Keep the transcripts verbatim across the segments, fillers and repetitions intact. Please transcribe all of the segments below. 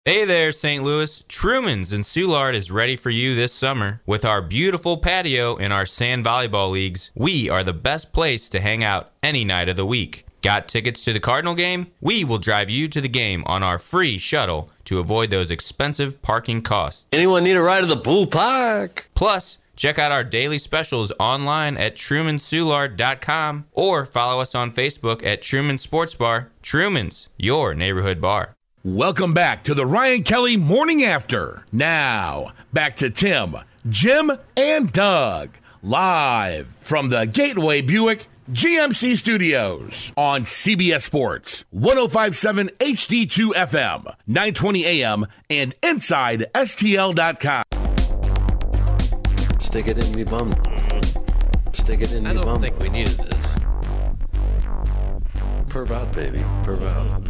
Hey there, Saint Louis. Truman's in Soulard is ready for you this summer. With our beautiful patio and our sand volleyball leagues, we are the best place to hang out any night of the week. Got tickets to the Cardinal game? We will drive you to the game on our free shuttle to avoid those expensive parking costs. Anyone need a ride to the pool park? Plus, check out our daily specials online at truman soulard dot com or follow us on Facebook at Truman Sports Bar. Truman's, your neighborhood bar. Welcome back to the Ryan Kelly Morning After. Now, back to Tim, Jim, and Doug, live from the Gateway Buick G M C Studios on C B S Sports, one oh five point seven H D two F M, nine twenty A M, and inside S T L dot com. Stick it in me bum. Stick it in me bum. I don't think we needed this. Perv out, baby. Perv out.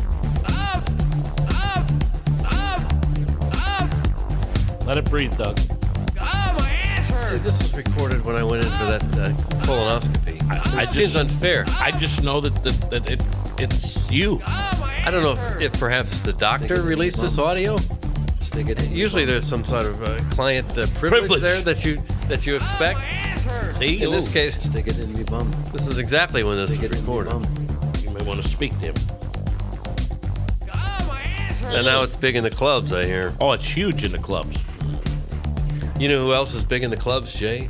Let it breathe, Doug. Oh, my ass hurts. See, this was recorded when I went in for that uh, colonoscopy. I, I it just, seems unfair. I just know that, that, that it it's you. Oh, I don't know if, if perhaps the doctor released this audio. Usually there's some sort of uh, client uh, privilege, privilege there that you that you expect. See, in this case, stick it in me bum. This is exactly when this stick is recorded. You may want to speak to him. And now it's big in the clubs, I hear. Oh, it's huge in the clubs. You know who else is big in the clubs, Jay?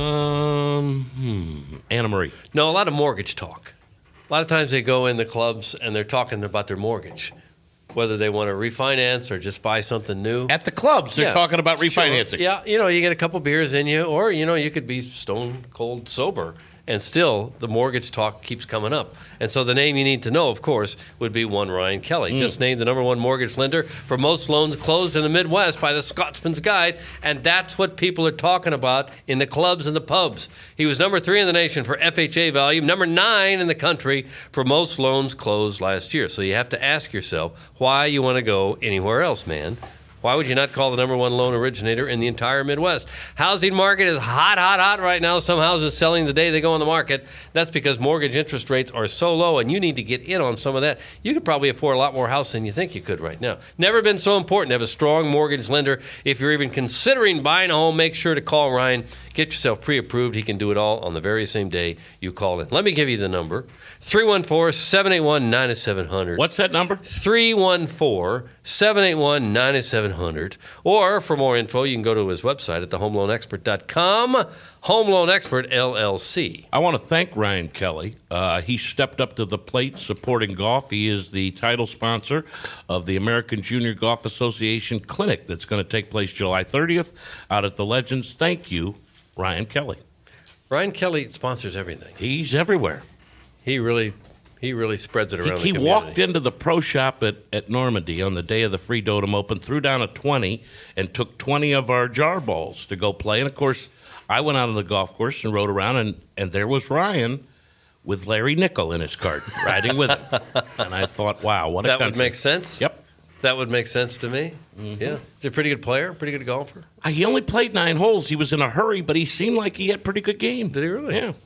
Um, hmm, Anna Marie. No, a lot of mortgage talk. A lot of times they go in the clubs and they're talking about their mortgage, whether they want to refinance or just buy something new. At the clubs, they're yeah, talking about refinancing. Sure. Yeah, you know, you get a couple beers in you, or, you know, you could be stone cold sober, and still the mortgage talk keeps coming up. And so the name you need to know, of course, would be one Ryan Kelly, mm. just named the number one mortgage lender for most loans closed in the Midwest by the Scotsman's Guide, and that's what people are talking about in the clubs and the pubs. He was number three in the nation for F H A volume, number nine in the country for most loans closed last year. So you have to ask yourself why you want to go anywhere else, man. Why would you not call the number one loan originator in the entire Midwest? Housing market is hot, hot, hot right now. Some houses selling the day they go on the market. That's because mortgage interest rates are so low, and you need to get in on some of that. You could probably afford a lot more house than you think you could right now. Never been so important to have a strong mortgage lender. If you're even considering buying a home, make sure to call Ryan. Get yourself pre-approved. He can do it all on the very same day you call in. Let me give you the number. three one four, seven eight one, nine seven zero zero. What's that number? three one four, seven eight one, nine seven zero zero. Or for more info, you can go to his website at the home loan expert dot com. Home Loan Expert, L L C. I want to thank Ryan Kelly. Uh, he stepped up to the plate supporting golf. He is the title sponsor of the American Junior Golf Association Clinic that's going to take place July thirtieth out at the Legends. Thank you, Ryan Kelly. Ryan Kelly sponsors everything. He's everywhere. He really he really spreads it around He, the he walked into the pro shop at, at Normandy on the day of the Free Dotem Open, threw down a twenty, and took twenty of our jar balls to go play. And, of course, I went out on the golf course and rode around, and, and there was Ryan with Larry Nickel in his cart, riding with him. And I thought, wow, what a That country. would make sense? Yep. That would make sense to me. Mm-hmm. Yeah. Is he a pretty good player? Pretty good golfer? Uh, he only played nine holes. He was in a hurry, but he seemed like he had a pretty good game. Did he really? Yeah.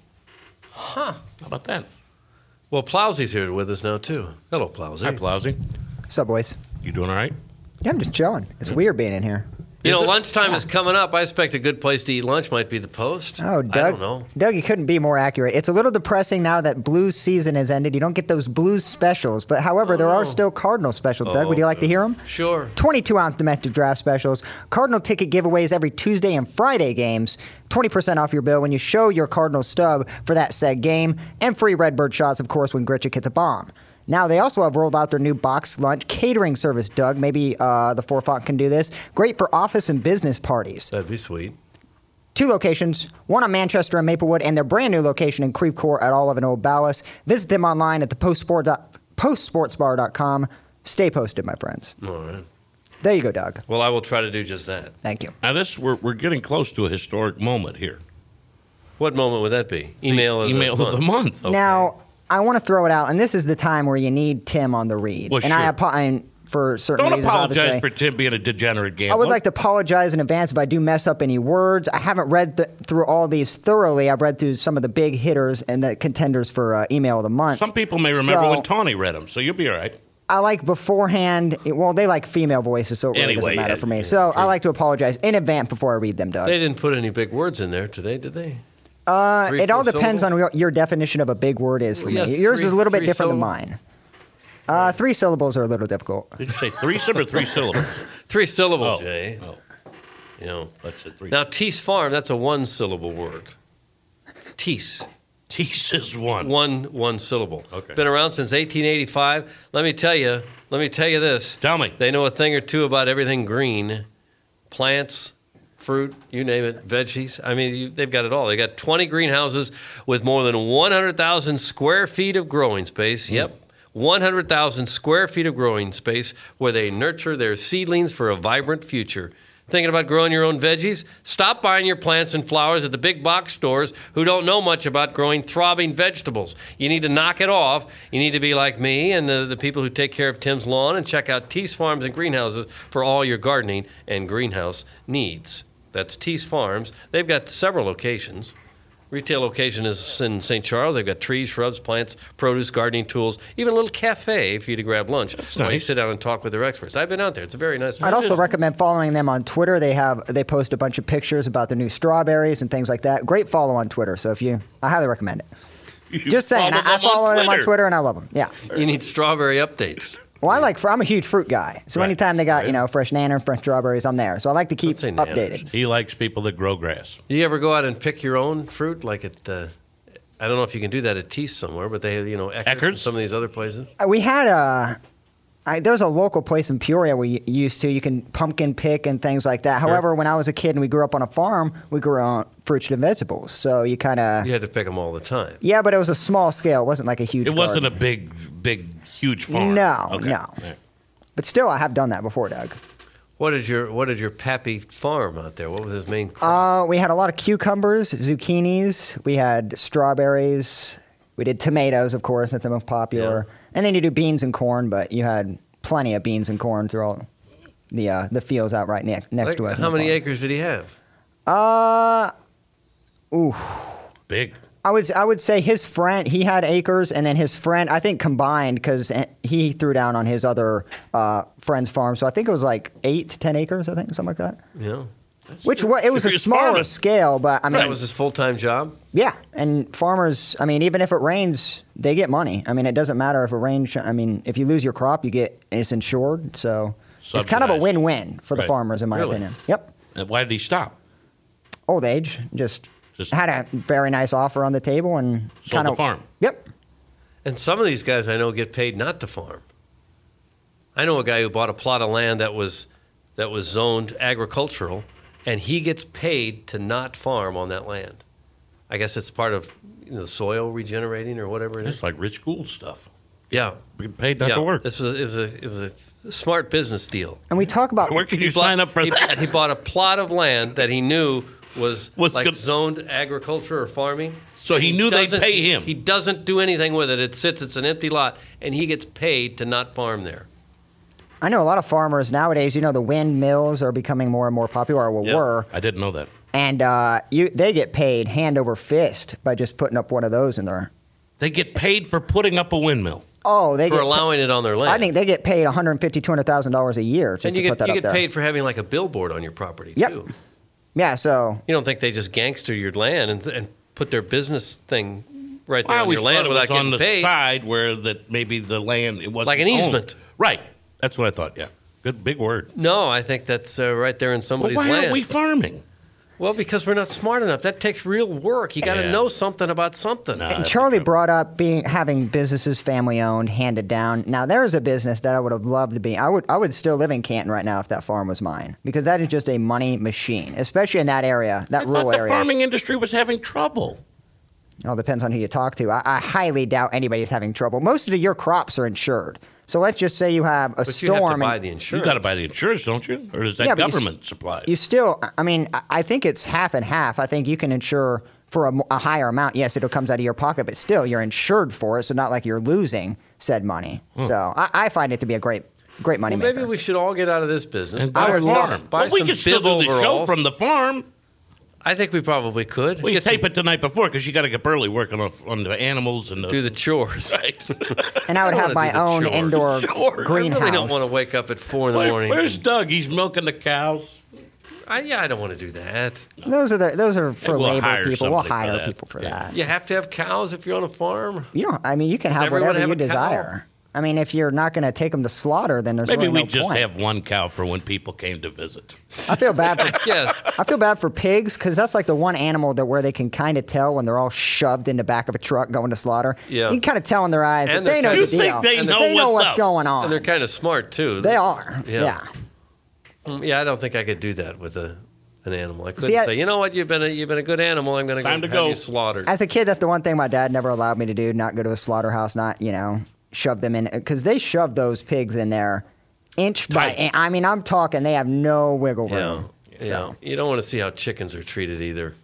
Huh. How about that? Well, Plowsy's here with us now, too. Hello, Plowsy. Hi, Plowsy. What's up, boys? You doing all right? Yeah, I'm just chilling. It's weird being in here. You Is know, it? lunchtime Yeah. is coming up. I expect a good place to eat lunch might be the Post. Oh, Doug. I don't know. Doug, you couldn't be more accurate. It's a little depressing now that Blues season has ended. You don't get those Blues specials. But however, there are still Cardinal specials. Doug, would you like to hear them? Sure. twenty-two ounce domestic draft specials. Cardinal ticket giveaways every Tuesday and Friday games. twenty percent off your bill when you show your Cardinal stub for that said game. And free Redbird shots, of course, when Gritchick hits a bomb. Now, they also have rolled out their new box lunch catering service, Doug. Maybe uh, the Forefront can do this. Great for office and business parties. That'd be sweet. Two locations, one on Manchester and Maplewood, and their brand new location in Creve Coeur at Olive and Old Ballas. Visit them online at the post sports bar dot com. Stay posted, my friends. All right. There you go, Doug. Well, I will try to do just that. Thank you. Now, this we're, we're getting close to a historic moment here. What moment would that be? Email the of email the of the month. month. Okay. Now, I want to throw it out, and this is the time where you need Tim on the read. Well, and sure. I apologize for certain Don't reasons. apologize obviously. for Tim being a degenerate gambler. I would like to apologize in advance if I do mess up any words. I haven't read th- through all these thoroughly. I've read through some of the big hitters and the contenders for uh, email of the month. Some people may remember So- when Tawny read them, so you'll be all right. I like beforehand. Well, they like female voices, so it really Anyway, doesn't matter yeah, for me. yeah, so sure. I like to apologize in advance before I read them, Doug. They didn't put any big words in there today, did they? Uh, Three, it all four depends syllables? on what your definition of a big word is for Well, yeah, me. Yours three- is a little bit three different than syllables. mine. Uh, three syllables are a little difficult. Did you say threesome or three syllables? Three syllables, Oh, Jay. oh. You know. That's a three. Now, Tease Farm, that's a one-syllable word. Tease. Tease is one. One one syllable. Okay. Been around since eighteen eighty-five. Let me tell you. Let me tell you this. Tell me. They know a thing or two about everything green, plants, fruit, you name it, veggies. I mean, you, they've got it all. They got twenty greenhouses with more than one hundred thousand square feet of growing space. Hmm. Yep. one hundred thousand square feet of growing space where they nurture their seedlings for a vibrant future. Thinking about growing your own veggies? Stop buying your plants and flowers at the big box stores who don't know much about growing throbbing vegetables. You need to knock it off. You need to be like me and the, the people who take care of Tim's lawn and check out Tease Farms and Greenhouses for all your gardening and greenhouse needs. That's Tease Farms. They've got several locations. Retail location is in Saint Charles. They've got trees, shrubs, plants, produce, gardening tools, even a little cafe for you to grab lunch while you nice. sit down and talk with their experts. I've been out there. It's a very nice. I'd also recommend following them on Twitter. They have they post a bunch of pictures about the new strawberries and things like that. Great follow on Twitter. So if you, I highly recommend it. You Just saying, I, I them on follow them on Twitter and I love them. Yeah. You need strawberry updates. Well, I like. I'm a huge fruit guy. So Right. anytime they got you know fresh nana, fresh strawberries, I'm there. So I like to keep Don't say nanas. updated. He likes people that grow grass. You ever go out and pick your own fruit, like at? Uh, I don't know if you can do that at Tease somewhere, but they have you know Eckerd's and Eckerd's? some of these other places. Uh, We had a. I, there's a local place in Peoria we used to. You can pumpkin pick and things like that. However, when I was a kid and we grew up on a farm, we grew on fruits and vegetables. So you kind of You had to pick them all the time. yeah, but it was a small scale. It wasn't like a huge. It wasn't a garden. big, big, huge farm. No, Okay. no. Yeah. But still, I have done that before, Doug. What did your What did your pappy farm out there? What was his main crop? Uh, we had a lot of cucumbers, zucchinis. We had strawberries. We did tomatoes, of course. That's the most popular. And then you do beans and corn, but you had plenty of beans and corn through all the uh, the fields out right ne- next Like, to us. how in the many farm. acres did he have? Uh, ooh. Big. I would I would say his friend he had acres, and then his friend I think combined because he threw down on his other uh, friend's farm, so I think it was like eight to ten acres, I think, something like that. Yeah, Which wa- it was a Serious smaller farming. scale, but I mean, that was his full time job. yeah. And farmers, I mean, even if it rains, they get money. I mean, it doesn't matter if it rains. I mean, if you lose your crop, you get it's insured, so it's kind of a Subsidized. win-win for the Right. farmers, in my Really? opinion. Yep. And why did he stop? Old age, just, Just- had a very nice offer on the table and Sold kind the of farm. Yep. And some of these guys I know get paid not to farm. I know a guy who bought a plot of land that was that was zoned agricultural, and he gets paid to not farm on that land. I guess it's part of you know, the soil regenerating or whatever it is. It's like Rich Gould stuff. Yeah, Being paid not yeah. to work. This was a, it was a it was a smart business deal. And we talk about Where can you He bought- sign up for he, that? He bought a plot of land that he knew was Was like good- zoned agriculture or farming. So he knew they'd doesn't- pay him. He doesn't do anything with it. It sits. It's an empty lot, and he gets paid to not farm there. I know a lot of farmers nowadays. You know, the windmills are becoming more and more popular, or Yep. were, I didn't know that. and uh, you they get paid hand over fist by just putting up one of those in there. They get paid for putting up a windmill. Oh, they For get. allowing it on their land. I think they get paid one hundred fifty, two hundred thousand dollars a year just and to you put get that you up get there. paid for having like a billboard on your property Yep. too. Yeah, so You don't think they just gangster your land and, and put their business thing right there I on always your land thought it without was getting on the paid? side where that maybe the land it wasn't Like an owned. easement. Right. That's what I thought. Yeah. Good big word. No, I think that's uh, right there in Well, somebody's why land. aren't we farming? Well, because we're not smart enough. That takes real work. You got to Yeah. know something about something. No. And that's Charlie true. brought up being having businesses family owned, handed down. Now there is a business that I would have loved to be. I would I would still live in Canton right now if that farm was mine because that is just a money machine, especially in that area, that I rural thought the area. farming industry was having trouble. It all depends on who you talk to. I, I highly doubt anybody's having trouble. Most of your crops are insured. So let's just say you have a But you storm. have to buy and the insurance. You got to buy the insurance, don't you? Or is that Yeah, but you s- government supplied? You still, I mean, I- I think it's half and half. I think you can insure for a, mo- a higher amount. Yes, it comes out of your pocket, but still, you're insured for it. So not like you're losing said money. So I, I find it to be a great, great money Hmm. Well, maker. maybe we should all get out of this business. and buy buy a ourselves- farm. Buy Well, we some can still bib do the show overalls. from the farm. I think we probably could. Well, you Get tape some- it the night before because you got to get early working on, on the animals and the. do the chores. Right. And I would I have wanna my do the own chores. indoor Sure. greenhouse. I really don't want to wake up at four in the Where- morning. where's Doug? He's milking the cows. I, yeah, I don't want to do that. Those are the those are for we'll labor hire people. We'll somebody for hire that. people for Yeah. that. You have to have cows if you're on a farm. You know, I mean, you can Does have everyone whatever have you a cow? desire. I mean, if you're not going to take them to slaughter, then there's Maybe really we no just point. have one cow for when people came to visit. I feel bad for Yes. I feel bad for pigs because that's like the one animal that where they can kind of tell when they're all shoved in the back of a truck going to slaughter. Yeah. You can kind of tell in their eyes And that they they're know kinda- the You deal. think they And know they know what's what's up. going on. And they're kind of smart, too. They are. Yeah. Yeah. Mm, Yeah, I don't think I could do that with a an animal. I couldn't See, I- say, you know what, you've been a, you've been a good animal. I'm going to Time go to have go. you slaughtered. As a kid, that's the one thing my dad never allowed me to do: not go to a slaughterhouse, not you know shove them in because they shove those pigs in there inch by. Tight. inch. I mean, I'm talking they have no wiggle yeah. room. Yeah. So, You don't want to see how chickens are treated either.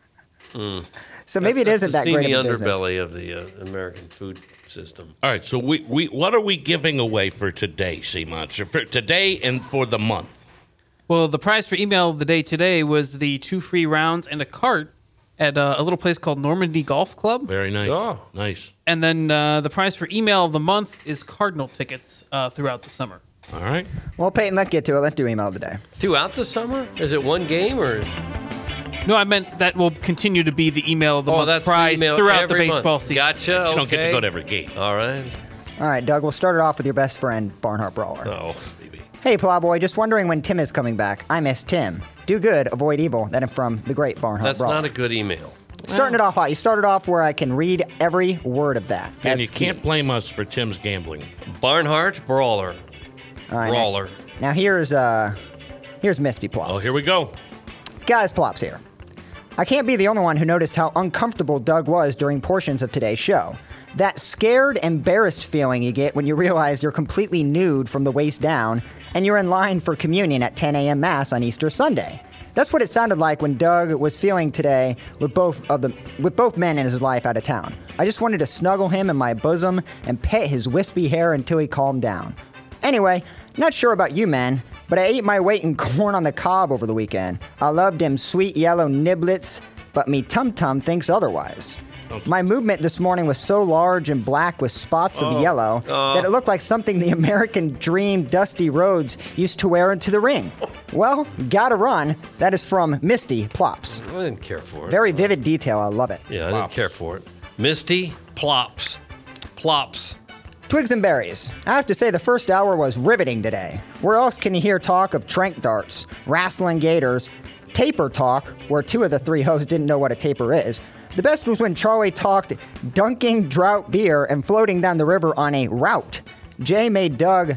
so maybe it That's isn't the that great seamy of a business. underbelly of the uh, American food system. All right, so we, we what are we giving away for today, Sea Monster? For today and for the month. Well, the prize for email of the day today was the two free rounds and a cart at uh, a little place called Normandy Golf Club. Very nice. Oh. Nice. And then uh, the prize for email of the month is Cardinal tickets uh, throughout the summer. All right. Well, Peyton, let's get to it. Let's do email of the day. Throughout the summer? Is it one game or is No, I meant that will continue to be the email of the Oh, month that's the prize email throughout every the baseball month. season. Gotcha. You okay. don't get to go to every game. All right. All right, Doug, we'll start it off with your best friend, Barnhart Brawler. Oh. Maybe. Hey, Plowboy, just wondering when Tim is coming back. I miss Tim. Do good, avoid evil. That is from the great Barnhart That's Brawler. not a good email. Starting it off hot. You started off where I can read every word of that. And That's you key. can't blame us for Tim's gambling. Barnhart Brawler. All right, Brawler. Now, now here's uh, here's Misty Plops. Oh, here we go. Guys, Plops here. I can't be the only one who noticed how uncomfortable Doug was during portions of today's show. That scared, embarrassed feeling you get when you realize you're completely nude from the waist down and you're in line for communion at ten a.m. Mass on Easter Sunday. That's what it sounded like when Doug was feeling today with both of the with both men in his life out of town. I just wanted to snuggle him in my bosom and pet his wispy hair until he calmed down. Anyway, not sure about you men, but I ate my weight in corn on the cob over the weekend. I loved them sweet yellow niblets, but me tum-tum thinks otherwise. My movement this morning was so large and black with spots of yellow that it looked like something the American Dream Dusty Rhodes used to wear into the ring. Well, gotta run. That is from Misty Plops. I didn't care for it. Very vivid detail. I love it. yeah, I didn't care for it. Misty Plops. Plops. Twigs and berries. I have to say the first hour was riveting today. Where else can you hear talk of trank darts, wrestling gators, taper talk, where two of the three hosts didn't know what a taper is? The best was when Charlie talked dunking drought beer and floating down the river on a route. Jay made Doug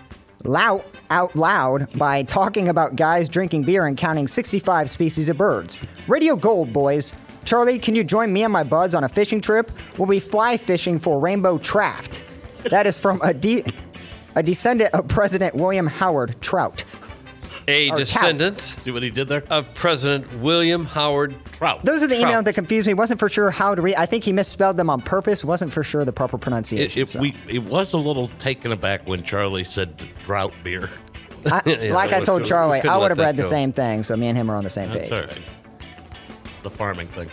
lout out loud by talking about guys drinking beer and counting sixty-five species of birds. Radio Gold, boys. Charlie, can you join me and my buds on a fishing trip? We'll be fly fishing for rainbow trout. That is from a, de- a descendant of President William Howard Trout. A Or descendant See what he did there? of President William Howard Trout. Those are the Trout. emails that confused me. Wasn't for sure how to read. I think he misspelled them on purpose. Wasn't for sure the proper It, pronunciation. it, so. we, it was a little taken aback when Charlie said drought beer. I- Yeah, like I we told couldn't- Charlie, we couldn't I let would have that read the go. same thing. So me and him are on the same That's page. all right. The farming thing.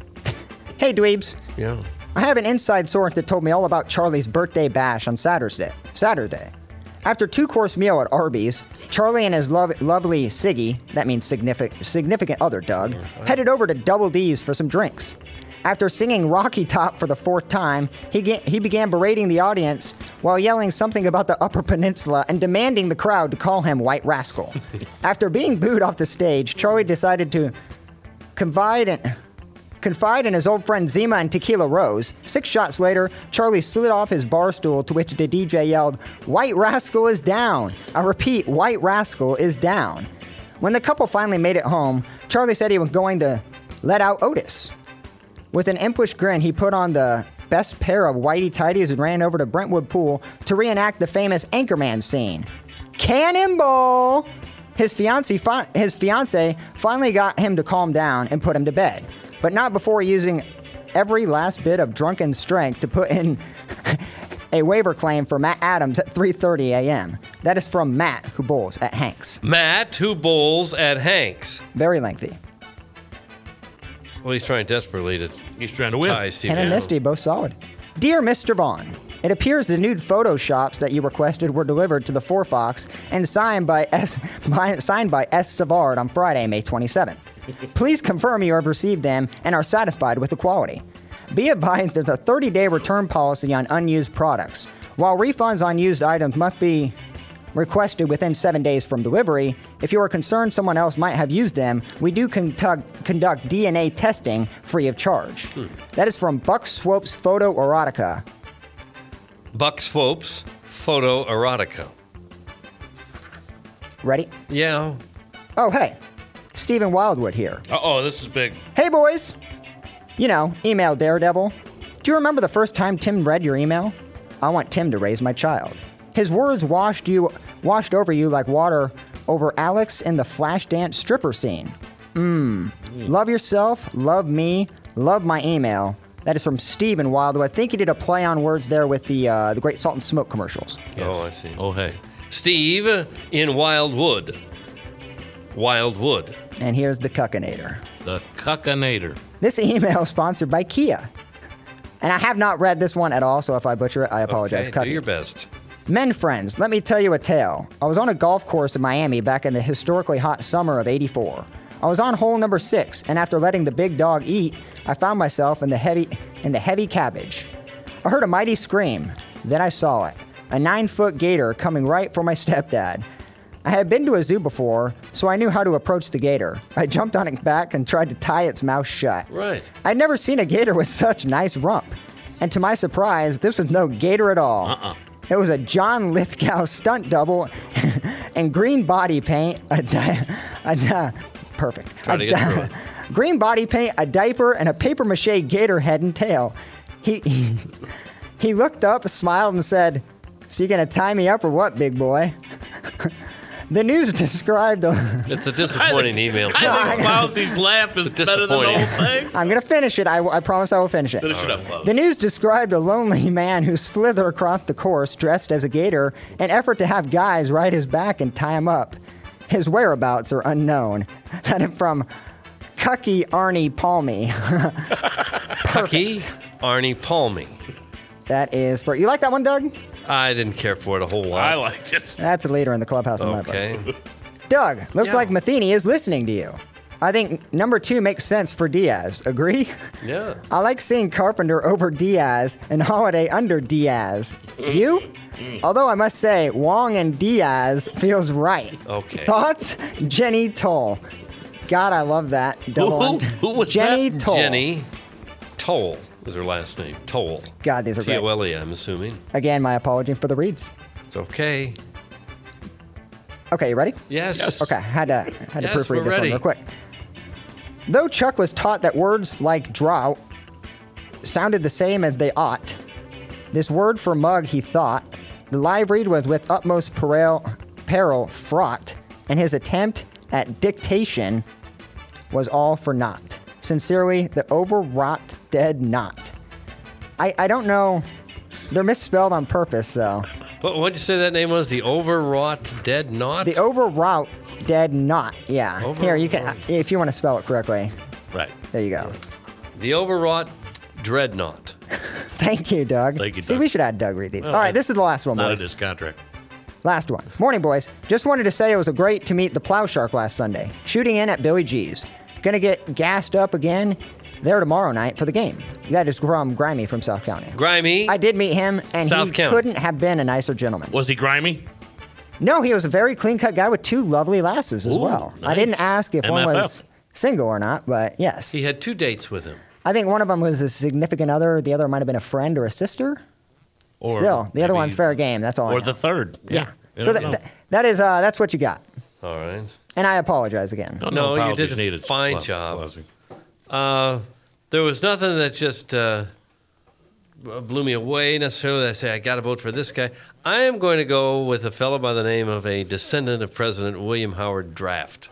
Hey, dweebs. Yeah. I have an inside source that told me all about Charlie's birthday bash on Saturday. Saturday. After two-course meal at Arby's, Charlie and his lov- lovely Siggy, that means significant, significant other Doug, headed over to Double D's for some drinks. After singing Rocky Top for the fourth time, he, ga- he began berating the audience while yelling something about the Upper Peninsula and demanding the crowd to call him White Rascal. After being booed off the stage, Charlie decided to confide in... Confide in his old friend Zima and Tequila Rose. Six shots later, Charlie slid off his bar stool, to which the D J yelled, "White Rascal is down!" I repeat, White Rascal is down. When the couple finally made it home, Charlie said he was going to let out Otis. With an impish grin, he put on the best pair of whitey tighties and ran over to Brentwood Pool to reenact the famous Anchorman scene. Cannonball! His fiance, fi- his fiance finally got him to calm down and put him to bed, but not before using every last bit of drunken strength to put in a waiver claim for Matt Adams at three thirty a.m. That is from Matt, who bowls at Hanks. Matt, who bowls at Hanks. Very lengthy. Well, he's trying desperately to He's trying to win. tie Steve Ken and down. Misty, both solid. Dear Mister Vaughn, it appears the nude photoshops that you requested were delivered to the Four Fox and signed by S. by, signed by S. Savard on Friday, May twenty-seventh. Please confirm you have received them and are satisfied with the quality. Be advised there's a thirty-day return policy on unused products. While refunds on used items must be requested within seven days from delivery, if you are concerned someone else might have used them, we do conduct, conduct D N A testing free of charge. Hmm. That is from Buck Swope's Photo Erotica. Buck Swope's Photo Erotica. Ready? Yeah. Oh, hey. Stephen Wildwood here. Uh-oh, this is big. Hey, boys. You know, email Daredevil. Do you remember the first time Tim read your email? I want Tim to raise my child. His words washed you, washed over you like water over Alex in the Flashdance stripper scene. Mmm. Love yourself, love me, love my email. That is from Stephen Wildwood. I think he did a play on words there with the uh, the Great Salt and Smoke commercials. Yes. Oh, I see. Oh, hey. Steve in Wildwood. Wildwood. And here's the Cuckinator. The Cuckinator. This email is sponsored by Kia. And I have not read this one at all, so if I butcher it, I apologize. Okay, Cucky. do your best. Men friends, let me tell you a tale. I was on a golf course in Miami back in the historically hot summer of eighty-four. I was on hole number six, and after letting the big dog eat, I found myself in the heavy in the heavy cabbage. I heard a mighty scream. Then I saw it. A nine-foot gator coming right for my stepdad. I had been to a zoo before, so I knew how to approach the gator. I jumped on its back and tried to tie its mouth shut. Right. I'd never seen a gator with such nice rump. And to my surprise, this was no gator at all. Uh-uh. It was a John Lithgow stunt double and green body paint. A di- a di- perfect. Try to A get di- through it. Green body paint, a diaper, and a paper mache gator head and tail. He, he, he looked up, smiled, and said, "So you gonna tie me up or what, big boy?" The news described the... It's a disappointing email. I think Mousie's laugh is better than the whole thing. I'm going to finish it. I, I promise I will finish it. Finish it up, Klaus. The news described a lonely man who slithered across the course dressed as a gator in an effort to have guys ride his back and tie him up. His whereabouts are unknown. That is from Cucky Arnie Palmy. Cucky Arnie Palmy. That is for... You like that one, Doug? I didn't care for it a whole lot. I liked it. That's a leader in the clubhouse in my book. Okay. Doug, looks Yeah. like Matheny is listening to you. I think number two makes sense for Diaz. Agree? Yeah. I like seeing Carpenter over Diaz and Holiday under Diaz. You? Although I must say, Wong and Diaz feels right. Okay. Thoughts? Jenny Toll. God, I love that. Double Who- under- who was Jenny that? Toll. Jenny Toll is her last name. Toll. God, these are T O great. L E, I'm assuming. Again, my apology for the reads. It's okay. Okay, you ready? Yes. Okay, had to had Yes, to proofread we're this ready. one real quick. Though Chuck was taught that words like drought sounded the same as they ought, this word for mug he thought, the live read was with utmost peril, peril fraught, and his attempt at dictation was all for naught. Sincerely, the overwrought dead knot. I, I don't know. They're misspelled on purpose, so. What, what'd you say that name was? The Overwrought Dead Knot? The overwrought dead knot. Yeah. Over- Here, you can, if you want to spell it correctly. Right. There you go. the Overwrought Dreadnought. Thank you, Doug. Thank you, See, Doug. we should have Doug read these. Well, All right, this is the last one, Not in boys. his contract. Last one. Morning, boys. Just wanted to say it was a great to meet the Plow Shark last Sunday. Shooting in at Billy G's. Gonna get gassed up again there tomorrow night for the game. That is from Grimy from South County. Grimy. I did meet him, and South he County. couldn't have been a nicer gentleman. Was he grimy? No, he was a very clean-cut guy with two lovely lasses as Ooh, well. I nice. didn't ask if one M F F. was single or not, but yes. He had two dates with him. I think one of them was a significant other. The other might have been a friend or a sister. Or Still, the other maybe- one's fair game. That's all I Or know. the third. Yeah. You So never that, know. that, that is uh, that's what you got. All right. And I apologize again. No, No, you apologies did a needed. fine Well, job. Clausy. Uh, there was nothing that just uh, blew me away necessarily. That I say I got to vote for this guy. I am going to go with a fellow by the name of a descendant of President William Howard Draft.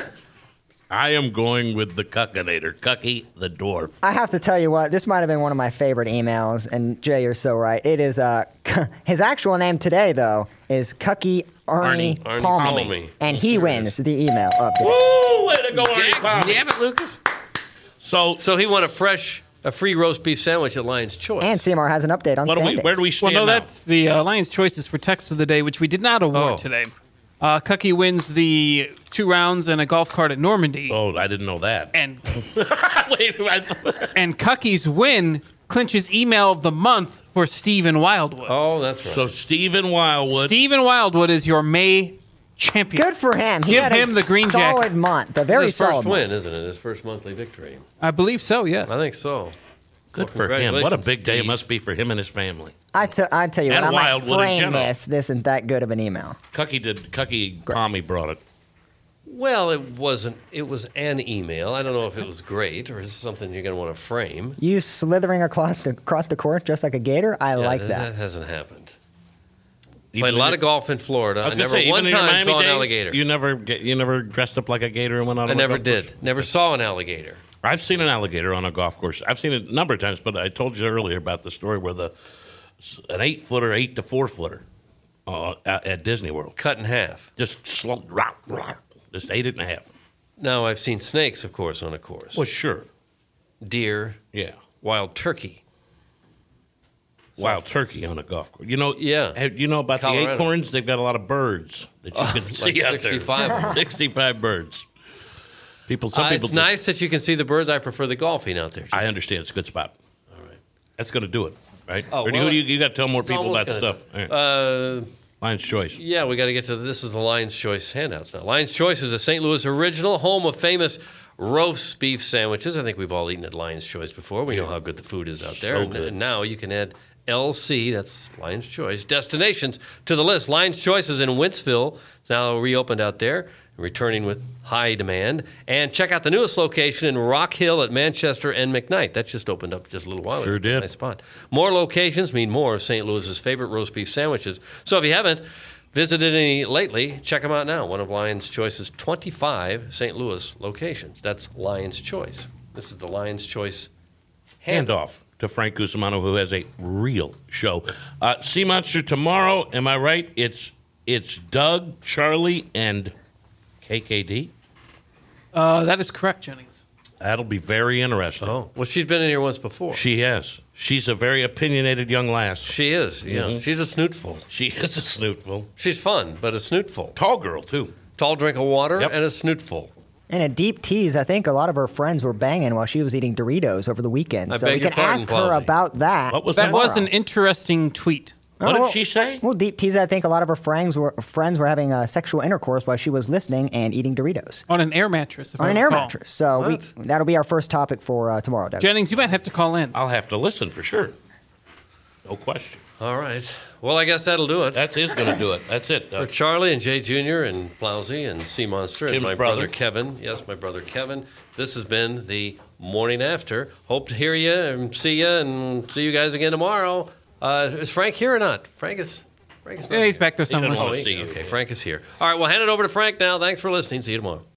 I am going with the Cuckinator, Cucky the dwarf. I have to tell you what, this might have been one of my favorite emails, and Jay, you're so right. It is uh, his actual name today, though, is Cucky Arnie, Arnie. Arnie Palmy, Palmy. and he Sure wins is. the email of the day. Woo! Way to go, Arnie Palmy. Damn it, Lucas. So, So he won a fresh, a free roast beef sandwich at Lion's Choice. And C M R has an update on what do we, standings. where do we Well, stand no, now? that's the uh, Lions' choices for text of the day, which we did not award Oh. today. Uh, Cucky wins the two rounds and a golf cart at Normandy. Oh, I didn't know that. And Wait, I- and Cucky's win clinches email of the month for Stephen Wildwood. Oh, that's right. so Stephen Wildwood. Stephen Wildwood is your May champion. Good for him. He Give had him a the green solid jacket. month. A very His first solid win, month. isn't it? His first monthly victory. I believe so, yes. I think so. Good Well, for him. What a congratulations, big day it Steve. must be for him and his family. I, t- I tell you And what, I might Wildwood in frame general. this. This isn't that good of an email. Cucky did. Cucky Palmy brought it. Well, it wasn't. It was an email. I don't know if it was great or is something you're going to want to frame. You slithering across the, across the court just like a gator? I Yeah, like that, that. that hasn't happened. Even Played a in lot your- of golf in Florida. I was I gonna never say, one even in your time Miami saw an days, alligator. You never get. You never dressed up like a gator and went out. I on a never golf did. course? Never saw an alligator. I've seen an alligator on a golf course. I've seen it a number of times, but I told you earlier about the story where the an eight footer, eight to four footer, uh, at, at Disney World, Cut in half. just slow, rah, rah, just ate it in half. Now, I've seen snakes, of course, on a course. Well, sure, Deer, yeah. wild turkey. Wild turkey on a golf course. You know, Yeah. have- You know about Colorado. the acorns? They've got a lot of birds that you can see like out sixty-five of there. them. Sixty-five birds. People. Some Uh, people. it's just- nice that you can see the birds. I prefer the golfing out there. I understand. It's a good spot. All right. That's going to do it, right? Oh, or do well, you, you got to tell more It's people almost that gonna stuff. do it. All right. Uh, Lion's choice. Yeah, we got to get to this. Is the Lion's Choice handouts now. Lion's Choice is a Saint Louis original, home of famous roast beef sandwiches. I think we've all eaten at Lion's Choice before. We know how good the food is out there. So and, good. and now you can add L C, that's Lion's Choice, destinations to the list. Lion's Choice is in Wentzville. It's now reopened out there, returning with high demand. And check out the newest location in Rock Hill at Manchester and McKnight. That just opened up just a little while ago. Sure It's a did. nice spot. More locations mean more of Saint Louis's favorite roast beef sandwiches. So if you haven't visited any lately, check them out now. One of Lion's Choice's twenty-five Saint Louis locations. That's Lion's Choice. This is the Lion's Choice Handoff to Frank Cusimano, who has a real show. Uh, Sea Monster tomorrow. Am I right? It's it's Doug, Charlie, and K K D. Uh, that is correct, Jennings. That'll be very interesting. Oh, well, she's been in here once before. She has. She's a very opinionated young lass. She is, yeah. Mhm. She's a snootful. She is a snootful. She's fun, but a snootful. Tall girl, too. Tall drink of water Yep. and a snootful. And a deep tease, I think a lot of her friends were banging while she was eating Doritos over the weekend. I so beg we your can pardon, ask her Plowsy. about that. What was That that? was tomorrow. an interesting tweet. What Oh, did well- she say? Well, deep tease, I think a lot of her friends were friends were having uh, sexual intercourse while she was listening and eating Doritos On an air mattress. If on I an air recall. mattress. So we, that'll be our first topic for uh, tomorrow, Doug. Jennings, you might have to call in. I'll have to listen for sure. No question. All right. Well, I guess that'll do it. That is going to do it. That's it. For Doug. Charlie and Jay Junior and Plowsy and Sea Monster and Tim's my brother. brother Kevin. Yes, my brother Kevin. This has been the Morning After. Hope to hear you and see you and see you guys again tomorrow. Uh, is Frank here or not? Frank is. Frank is not Yeah, he's here. back there He doesn't somewhere. wanna Oh, he- see you. Okay, Frank is here. All right, we'll hand it over to Frank now. Thanks for listening. See you tomorrow.